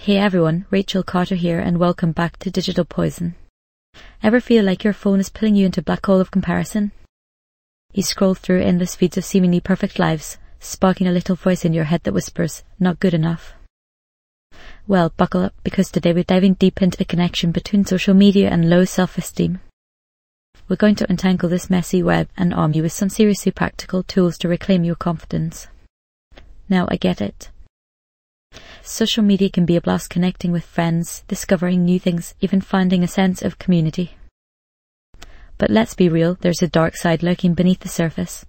Hey everyone, Rachel Carter here and welcome back to Digital Poison. Ever feel like your phone is pulling you into a black hole of comparison? You scroll through endless feeds of seemingly perfect lives, sparking a little voice in your head that whispers, not good enough. Well, buckle up because today we're diving deep into the connection between social media and low self-esteem. We're going to untangle this messy web and arm you with some seriously practical tools to reclaim your confidence. Now I get it. Social media can be a blast connecting with friends, discovering new things, even finding a sense of community. But let's be real, there's a dark side lurking beneath the surface.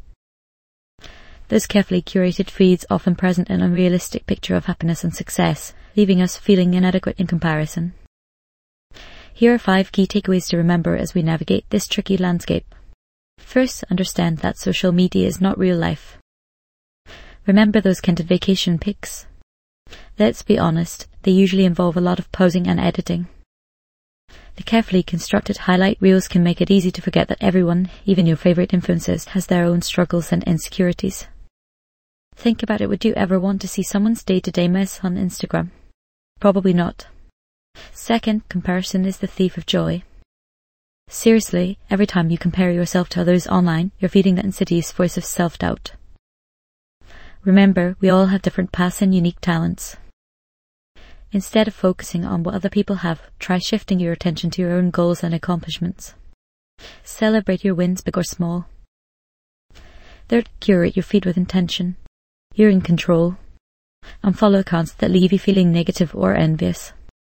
Those carefully curated feeds often present an unrealistic picture of happiness and success, leaving us feeling inadequate in comparison. Here are 5 key takeaways to remember as we navigate this tricky landscape. First, understand that social media is not real life. Remember those candid vacation pics? Let's be honest, they usually involve a lot of posing and editing. The carefully constructed highlight reels can make it easy to forget that everyone, even your favorite influencers, has their own struggles and insecurities. Think about it, would you ever want to see someone's day-to-day mess on Instagram? Probably not. Second, comparison is the thief of joy. Seriously, every time you compare yourself to others online, you're feeding that insidious voice of self-doubt. Remember, we all have different paths and unique talents. Instead of focusing on what other people have, try shifting your attention to your own goals and accomplishments. Celebrate your wins, big or small. Third, curate your feed with intention. You're in control. Unfollow accounts that leave you feeling negative or envious.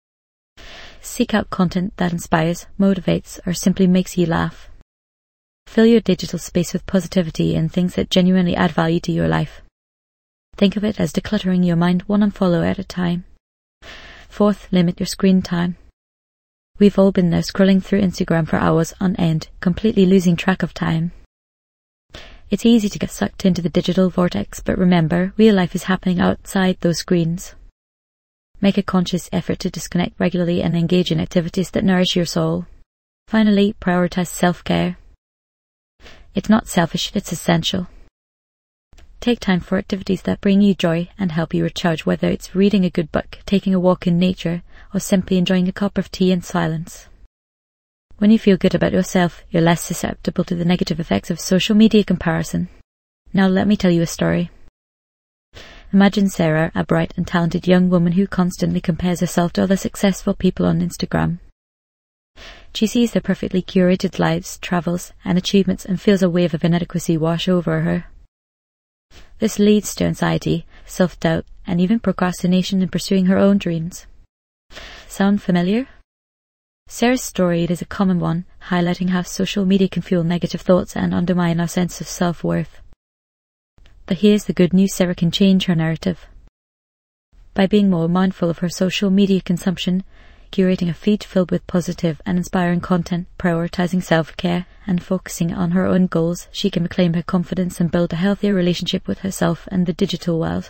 Seek out content that inspires, motivates, or simply makes you laugh. Fill your digital space with positivity and things that genuinely add value to your life. Think of it as decluttering your mind one unfollow at a time. Fourth, limit your screen time. We've all been there scrolling through Instagram for hours on end, completely losing track of time. It's easy to get sucked into the digital vortex, but remember, real life is happening outside those screens. Make a conscious effort to disconnect regularly and engage in activities that nourish your soul. Finally, prioritize self-care. It's not selfish, it's essential. Take time for activities that bring you joy and help you recharge, whether it's reading a good book, taking a walk in nature, or simply enjoying a cup of tea in silence. When you feel good about yourself, you're less susceptible to the negative effects of social media comparison. Now let me tell you a story. Imagine Sarah, a bright and talented young woman who constantly compares herself to other successful people on Instagram. She sees their perfectly curated lives, travels, and achievements and feels a wave of inadequacy wash over her. This leads to anxiety, self-doubt, and even procrastination in pursuing her own dreams. Sound familiar? Sarah's story is a common one, highlighting how social media can fuel negative thoughts and undermine our sense of self-worth. But here's the good news: Sarah can change her narrative. By being more mindful of her social media consumption, curating a feed filled with positive and inspiring content, prioritizing self-care, and focusing on her own goals, she can reclaim her confidence and build a healthier relationship with herself and the digital world.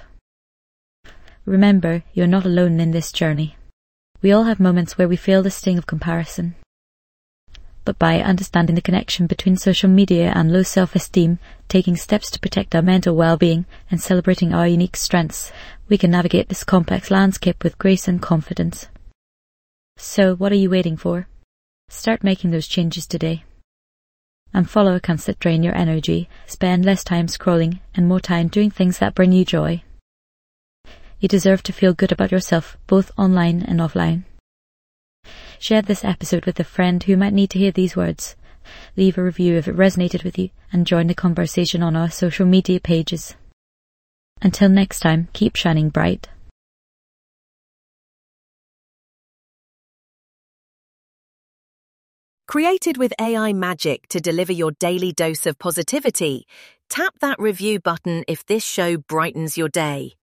Remember, you're not alone in this journey. We all have moments where we feel the sting of comparison. But by understanding the connection between social media and low self-esteem, taking steps to protect our mental well-being, and celebrating our unique strengths, we can navigate this complex landscape with grace and confidence. So, what are you waiting for? Start making those changes today. Unfollow accounts that drain your energy, spend less time scrolling, and more time doing things that bring you joy. You deserve to feel good about yourself, both online and offline. Share this episode with a friend who might need to hear these words. Leave a review if it resonated with you, and join the conversation on our social media pages. Until next time, keep shining bright. Created with AI magic to deliver your daily dose of positivity, tap that review button if this show brightens your day.